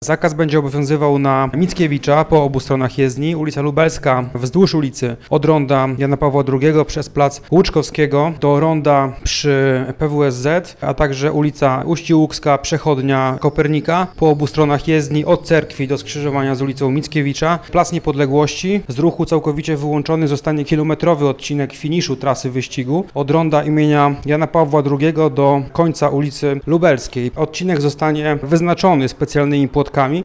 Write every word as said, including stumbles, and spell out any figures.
Zakaz będzie obowiązywał na Mickiewicza po obu stronach jezdni, ulica Lubelska wzdłuż ulicy od ronda Jana Pawła drugiego przez plac Łuczkowskiego do ronda przy P W S Z, a także ulica Uściłukska, przechodnia Kopernika po obu stronach jezdni od cerkwi do skrzyżowania z ulicą Mickiewicza. Plac Niepodległości z ruchu całkowicie wyłączony zostanie kilometrowy odcinek finiszu trasy wyścigu od ronda imienia Jana Pawła drugiego do końca ulicy Lubelskiej. Odcinek zostanie wyznaczony specjalnymi płotkami.